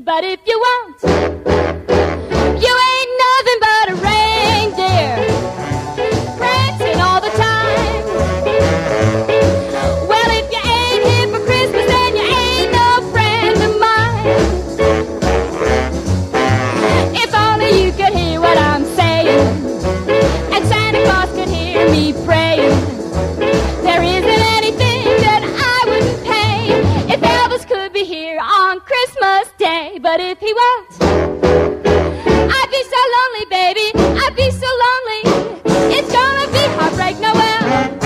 But if you won't, you ain't nothing but a reindeer, prancing all the time. Well, if you ain't here for Christmas, then you ain't no friend of mine. If only you could hear what I'm saying, and Santa Claus could hear me praying. There isn't anything that I wouldn't pay if Elvis could be here on Christmas Day. But if he won't, I'd be so lonely, baby, I'd be so lonely. It's gonna be Heartbreak Noel.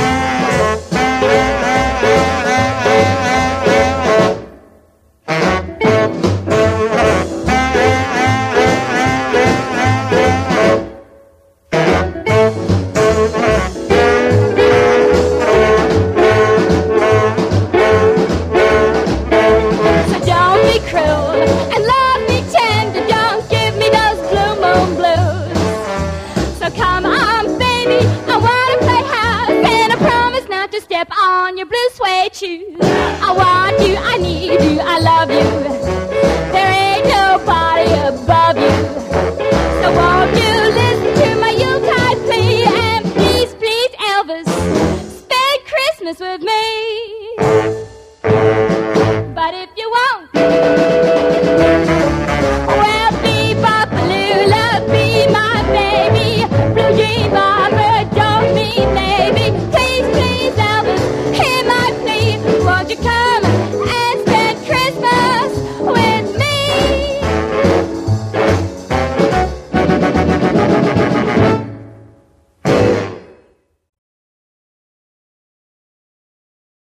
So don't be cruel and love me tender. Don't give me those blue moon blues. So come on, baby, I wanna play house, and I promise not to step on your blue suede shoes. I want you, I need you, I love you. There ain't nobody above you. So won't you listen to my Yuletide plea, and please, please, Elvis, spend Christmas with me. But if you won't,